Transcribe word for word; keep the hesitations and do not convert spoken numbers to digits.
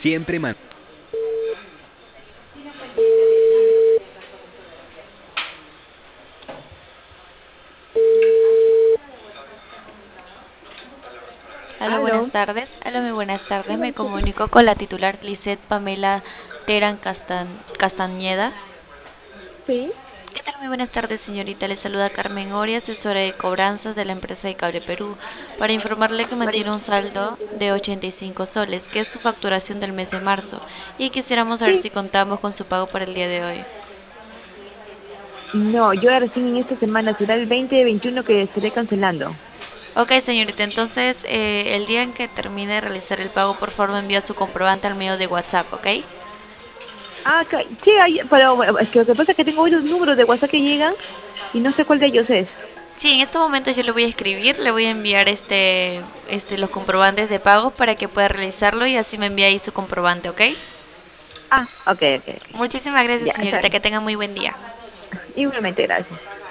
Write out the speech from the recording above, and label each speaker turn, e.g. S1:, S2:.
S1: Siempre man...
S2: Aló, buenas
S3: Aló,
S2: tardes. Aló, muy buenas tardes. Me comunico con la titular Lisette Pamela Terán Castan- Castañeda.
S3: sí,
S2: ¿Qué tal? Muy buenas tardes, señorita. Le saluda Carmen Ori, asesora de cobranzas de la empresa de Cable Perú, para informarle que
S3: María.
S2: mantiene un saldo de ochenta y cinco soles, que es su facturación del mes de marzo, y quisiéramos saber
S3: Sí,
S2: si contamos con su pago para el día de hoy.
S3: no, yo recién en esta semana será el veinte de veintiuno que estaré cancelando.
S2: Ok, señorita, entonces eh, el día en que termine de realizar el pago, por favor me envía su comprobante al medio de WhatsApp, ¿ok?
S3: Ah, ca- sí, hay- pero bueno, es que lo que pasa es que tengo varios números de WhatsApp que llegan y no sé cuál de ellos es.
S2: Sí, en estos momentos yo le voy a escribir, le voy a enviar este, este, los comprobantes de pago para que pueda realizarlo y así me envía ahí su comprobante, ¿ok?
S3: Ah, ok, ok, ok.
S2: Muchísimas gracias,
S3: Ya, está
S2: señorita,
S3: bien.
S2: que tenga muy buen día.
S3: Igualmente, gracias.